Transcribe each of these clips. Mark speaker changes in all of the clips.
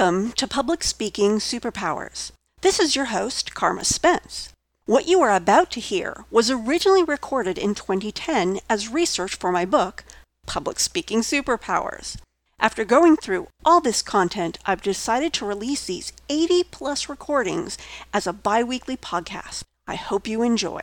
Speaker 1: Welcome to Public Speaking Superpowers. This is your host, Karma Spence. What you are about to hear was originally recorded in 2010 as research for my book, Public Speaking Superpowers. After going through all this content, I've decided to release these 80-plus recordings as a bi-weekly podcast. I hope you enjoy.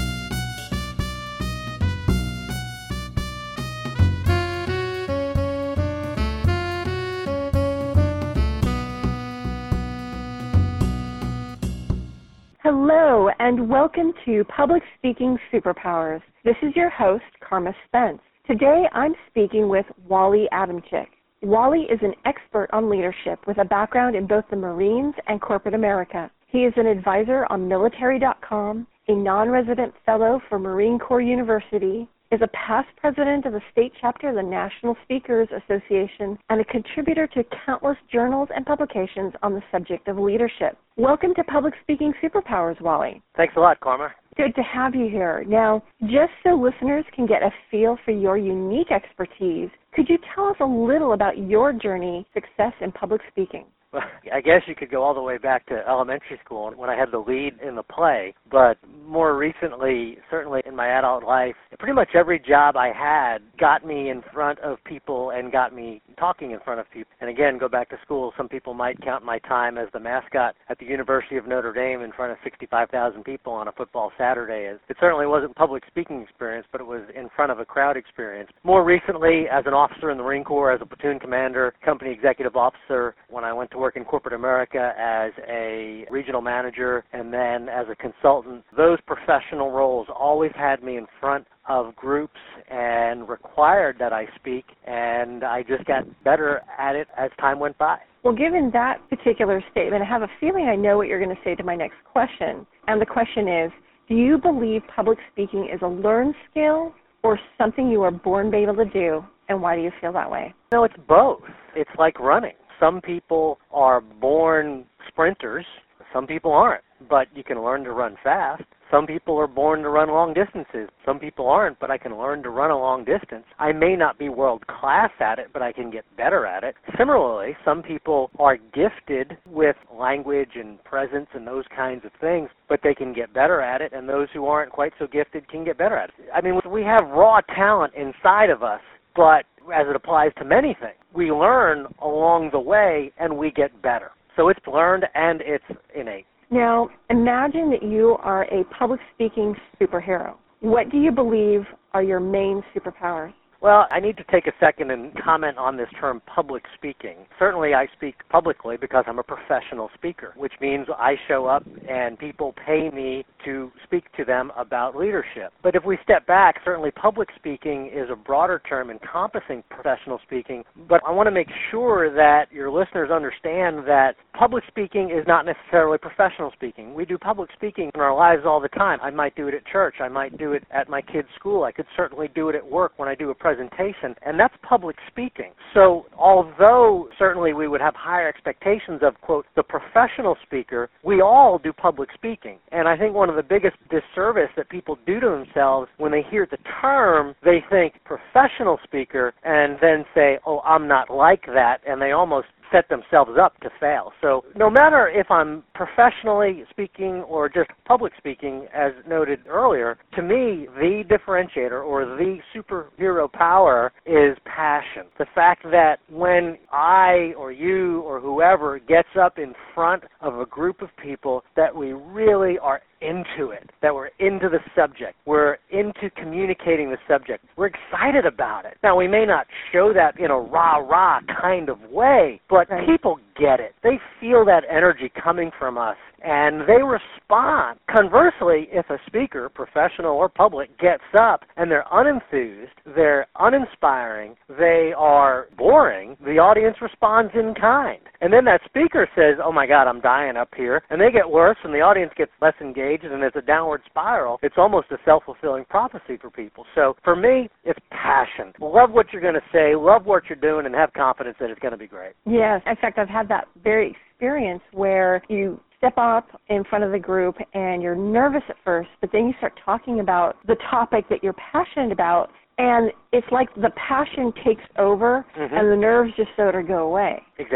Speaker 1: Hello, and welcome to Public Speaking Superpowers. This is your host, Karma Spence. Today, I'm speaking with Wally Adamczyk. Wally is an expert on leadership with a background in both the Marines and corporate America. He is an advisor on military.com, a non-resident fellow for Marine Corps University, is a past president of the state chapter of the National Speakers Association, and a contributor to countless journals and publications on the subject of leadership. Welcome to Public Speaking Superpowers, Wally.
Speaker 2: Thanks a lot, Karma.
Speaker 1: Good to have you here. Now, just so listeners can get a feel for your unique expertise, could you tell us a little about your journey, success in public speaking?
Speaker 2: Well, I guess you could go all the way back to elementary school when I had the lead in the play, but more recently, certainly in my adult life, pretty much every job I had got me in front of people and got me talking in front of people. And again, go back to school, some people might count my time as the mascot at the University of Notre Dame in front of 65,000 people on a football Saturday. It certainly wasn't public speaking experience, but it was in front of a crowd experience. More recently, as an officer in the Marine Corps, as a platoon commander, company executive officer, when I went to work in corporate America as a regional manager and then as a consultant, those professional roles always had me in front of groups and required that I speak, and I just got better at it as time went by.
Speaker 1: Well, given that particular statement, I have a feeling I know what you're going to say to my next question. And the question is, do you believe public speaking is a learned skill or something you are born to be able to do, and why do you feel that way?
Speaker 2: No, it's both. It's like running. Some people are born sprinters. Some people aren't, but you can learn to run fast. Some people are born to run long distances. Some people aren't, but I can learn to run a long distance. I may not be world class at it, but I can get better at it. Similarly, some people are gifted with language and presence and those kinds of things, but they can get better at it, and those who aren't quite so gifted can get better at it. I mean, we have raw talent inside of us, but as it applies to many things, we learn along the way and we get better. So it's learned and it's innate.
Speaker 1: Now, imagine that you are a public speaking superhero. What do you believe are your main superpowers?
Speaker 2: Well, I need to take a second and comment on this term public speaking. Certainly I speak publicly because I'm a professional speaker, which means I show up and people pay me to speak to them about leadership. But if we step back, certainly public speaking is a broader term encompassing professional speaking, but I want to make sure that your listeners understand that public speaking is not necessarily professional speaking. We do public speaking in our lives all the time. I might do it at church. I might do it at my kids' school. I could certainly do it at work when I do a presentation, and that's public speaking. So although certainly we would have higher expectations of, quote, the professional speaker, we all do public speaking. And I think one of the biggest disservice that people do to themselves when they hear the term, they think professional speaker and then say, oh, I'm not like that, and they almost set themselves up to fail. So no matter if I'm professionally speaking or just public speaking, as noted earlier, to me, the differentiator or the superhero power is passion. The fact that when I or you or whoever gets up in front of a group of people that we really are into it, that we're into the subject, we're into communicating the subject, we're excited about it. Now, we may not show that in a rah-rah kind of way, but people get it. They feel that energy coming from us, and they respond. Conversely, if a speaker, professional or public, gets up and they're unenthused, they're uninspiring, they are boring, the audience responds in kind. And then that speaker says, oh my God, I'm dying up here, and they get worse and the audience gets less engaged and it's a downward spiral. It's almost a self-fulfilling prophecy for people. So for me, it's passion. Love what you're going to say, love what you're doing, and have confidence that it's going to be great.
Speaker 1: Yes. In fact, I've had that very experience where you step up in front of the group and you're nervous at first, but then you start talking about the topic that you're passionate about, and it's like the passion takes over and the nerves just sort of go away.
Speaker 2: Exactly.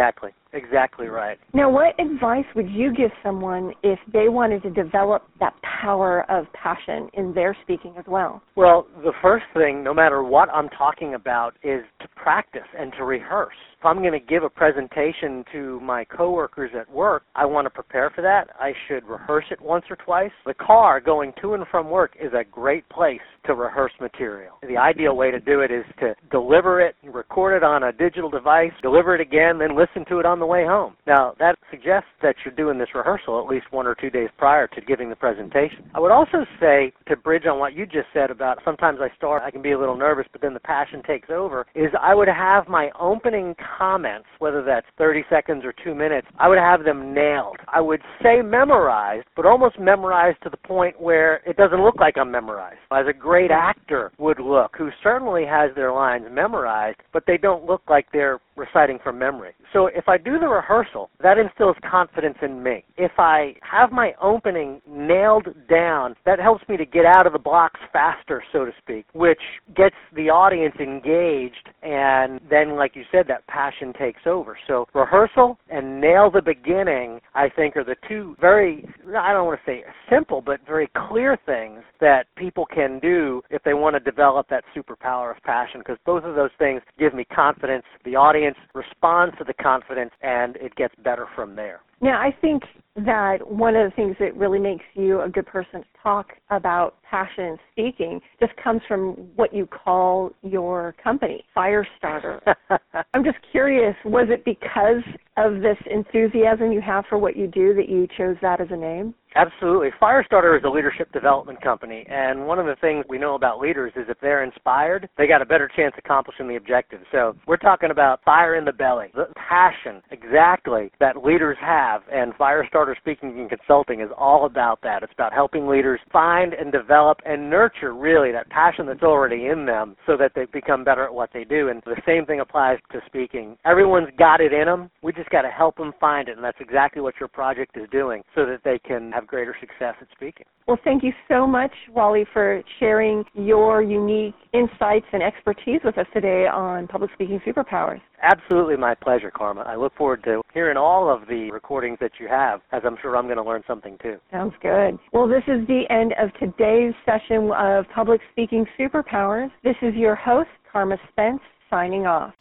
Speaker 2: Exactly right.
Speaker 1: Now, what advice would you give someone if they wanted to develop that power of passion in their speaking as well?
Speaker 2: Well, the first thing, no matter what I'm talking about, is to practice and to rehearse. If I'm going to give a presentation to my coworkers at work, I want to prepare for that. I should rehearse it once or twice. The car going to and from work is a great place to rehearse material. The ideal way to do it is to deliver it, record it on a digital device, deliver it again, then listen to it on the way home. Now, that suggests that you're doing this rehearsal at least 1 or 2 days prior to giving the presentation. I would also say, to bridge on what you just said about sometimes I can be a little nervous, but then the passion takes over, is I would have my opening comments, whether that's 30 seconds or 2 minutes, I would have them nailed. I would say memorized, but almost memorized to the point where it doesn't look like I'm memorized. As a great actor would look, who certainly has their lines memorized, but they don't look like they're reciting from memory. So if I do the rehearsal, that instills confidence in me. If I have my opening nailed down, that helps me to get out of the blocks faster, so to speak, which gets the audience engaged, and then, like you said, that passion takes over. So rehearsal and nail the beginning, I think, are the two very, I don't want to say simple, but very clear things that people can do if they want to develop that superpower of passion, because both of those things give me confidence. The audience responds to the confidence, and it gets better from there.
Speaker 1: Now, I think that one of the things that really makes you a good person to talk about passion and speaking just comes from what you call your company, Firestarter. I'm just curious, was it because of this enthusiasm you have for what you do that you chose that as a name?
Speaker 2: Absolutely. Firestarter is a leadership development company, and one of the things we know about leaders is if they're inspired, they got a better chance of accomplishing the objective. So we're talking about fire in the belly, the passion exactly that leaders have, and Firestarter Speaking and Consulting is all about that. It's about helping leaders find and develop and nurture, really, that passion that's already in them so that they become better at what they do, and the same thing applies to speaking. Everyone's got it in them. We just got to help them find it, and that's exactly what your project is doing so that they can have greater success at speaking.
Speaker 1: Well, thank you so much, Wally, for sharing your unique insights and expertise with us today on Public Speaking Superpowers.
Speaker 2: Absolutely my pleasure, Karma. I look forward to hearing all of the recordings that you have, as I'm sure I'm going to learn something too.
Speaker 1: Sounds good. Well, this is the end of today's session of Public Speaking Superpowers. This is your host, Karma Spence, signing off.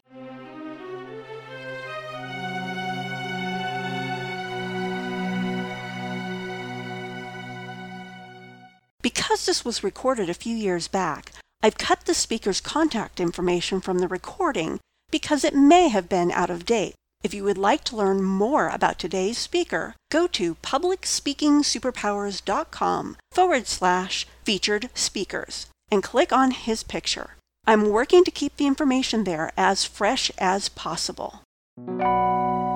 Speaker 3: Because this was recorded a few years back, I've cut the speaker's contact information from the recording because it may have been out of date. If you would like to learn more about today's speaker, go to publicspeakingsuperpowers.com/featured speakers and click on his picture. I'm working to keep the information there as fresh as possible.